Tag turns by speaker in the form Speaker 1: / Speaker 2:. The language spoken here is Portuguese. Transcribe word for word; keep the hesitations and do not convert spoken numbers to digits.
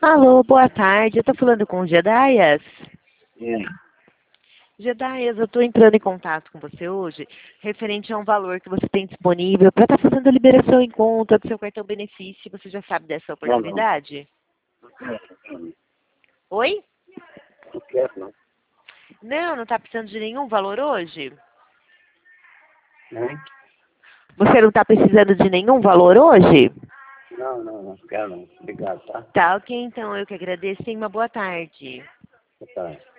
Speaker 1: Alô, boa tarde. Eu tô falando com o Jedaias.
Speaker 2: É.
Speaker 1: Jedaias, eu tô entrando em contato com você hoje, referente a um valor que você tem disponível para estar fazendo a liberação em conta do seu cartão benefício. Você já sabe dessa
Speaker 2: Não, não.
Speaker 1: oportunidade?
Speaker 2: Não quero, não.
Speaker 1: Oi?
Speaker 2: Não quero, não.
Speaker 1: Não, não tá precisando de nenhum valor hoje?
Speaker 2: Hein?
Speaker 1: Você não tá precisando de nenhum valor hoje?
Speaker 2: Não, não, não quero, não. Obrigado, tá?
Speaker 1: Tá, ok, então eu que agradeço. Tenha uma boa tarde.
Speaker 2: Boa tarde.